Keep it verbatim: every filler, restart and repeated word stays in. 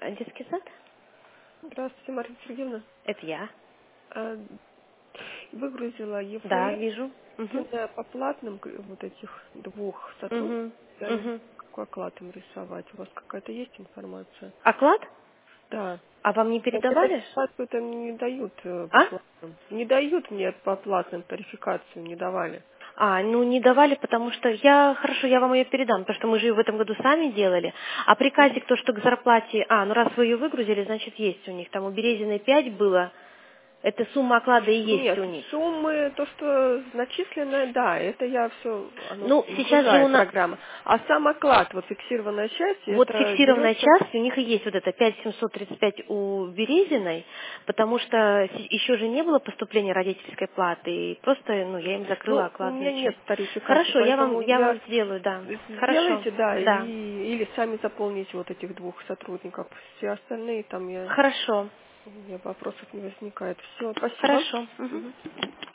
А, детский сад? Здравствуйте, Марина Сергеевна. Это я. А, Выгрузила Да, ЕФР вижу. Угу. по платным г- вот этих двух сотрудников. Угу. Я не знаю, Угу. какой оклад им рисовать. У вас какая-то есть информация? Оклад? Да. А вам не Я мне передавали? тарификацию там не дают э, по А? платным. Не дают мне по платным тарификацию, не давали. А, ну не давали, потому что я, хорошо, я вам ее передам, потому что мы же ее в этом году сами делали. А приказик, то, что к зарплате, а, ну раз вы ее выгрузили, значит есть у них. Там у Березиной пять было, это сумма оклада и есть Нет, у них. суммы, то, что начисленное, да, это я все, оно Ну, сейчас же у выгружает нас, программа. А сам оклад, вот фиксированная часть, вот это фиксированная берется. часть, у них и есть вот это пять тысяч семьсот тридцать пять у Березиной, потому что с- еще же не было поступления родительской платы, и просто, ну, я им закрыла Ну, у меня окладную нет часть. тарификации, Хорошо, я вам, поэтому я я вам сделаю, да. Хорошо, сделайте, да, и, да. или сами заполните вот этих двух сотрудников. Все остальные там я, Хорошо, у меня вопросов не возникает. Все, спасибо. хорошо. Мгм. Мгм.